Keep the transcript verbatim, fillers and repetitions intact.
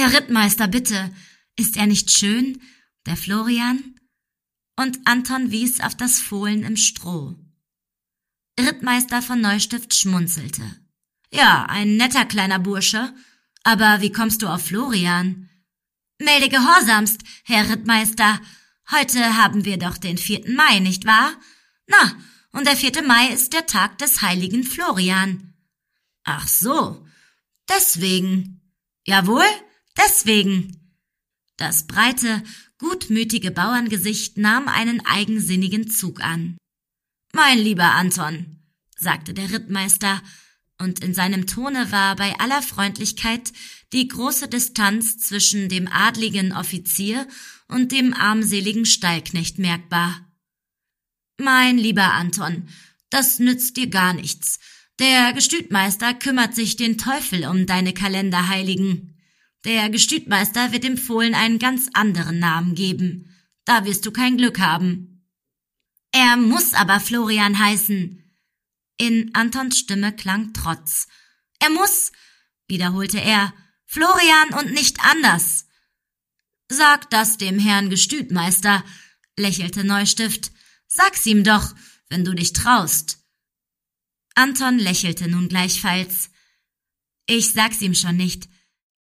Herr Rittmeister, bitte, ist er nicht schön, der Florian?« Und Anton wies auf das Fohlen im Stroh. Rittmeister von Neustift schmunzelte. »Ja, ein netter kleiner Bursche. Aber wie kommst du auf Florian?« »Melde gehorsamst, Herr Rittmeister. Heute haben wir doch den vierten Mai, nicht wahr? Na, und der vierte Mai ist der Tag des heiligen Florian.« »Ach so, deswegen.« »Jawohl, deswegen.« Das breite, gutmütige Bauerngesicht nahm einen eigensinnigen Zug an. »Mein lieber Anton«, sagte der Rittmeister, und in seinem Tone war bei aller Freundlichkeit die große Distanz zwischen dem adligen Offizier und dem armseligen Stallknecht merkbar. »Mein lieber Anton, das nützt dir gar nichts. Der Gestütmeister kümmert sich den Teufel um deine Kalenderheiligen. Der Gestütmeister wird dem Fohlen einen ganz anderen Namen geben. Da wirst du kein Glück haben.« »Er muss aber Florian heißen.« In Antons Stimme klang Trotz. »Er muss«, wiederholte er, »Florian und nicht anders.« »Sag das dem Herrn Gestütmeister«, lächelte Neustift. »Sag's ihm doch, wenn du dich traust.« Anton lächelte nun gleichfalls. »Ich sag's ihm schon nicht.